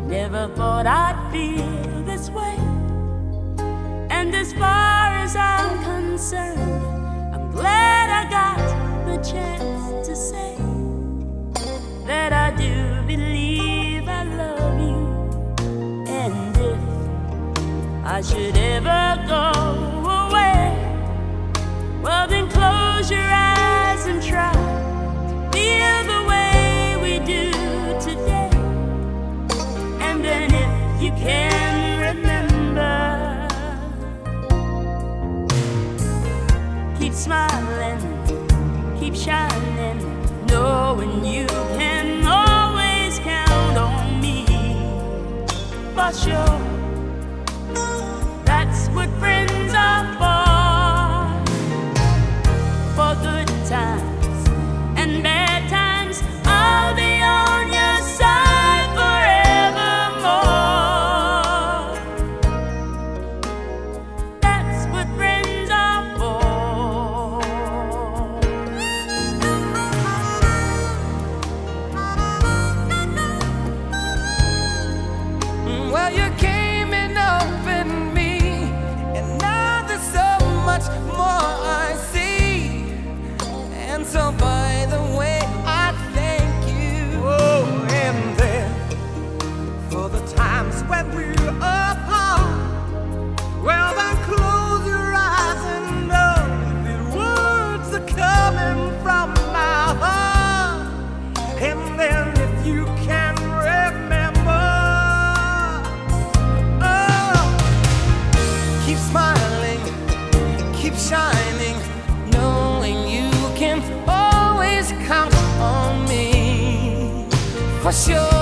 Never thought I'd feel this way. And as far as I'm concerned, I'm glad I got the chance to say that I do believe I love you. And if I should ever go away, well then close your eyes and try to feel the way we do today. And then if you can remember, keep smiling, keep shining, knowing you can always count on me. For sure, that's what friends are for good times and bad times. I'll be on your side forevermore. That's what friends are for. Well, you came and opened me, and now there's so much more I see. And so by the way, I thank you. Oh, and then for the times when we're apart, well then close your eyes and know the words are coming from my heart. And then if you can remember, oh, keep smiling, keep shining, knowing you can always count on me. For sure.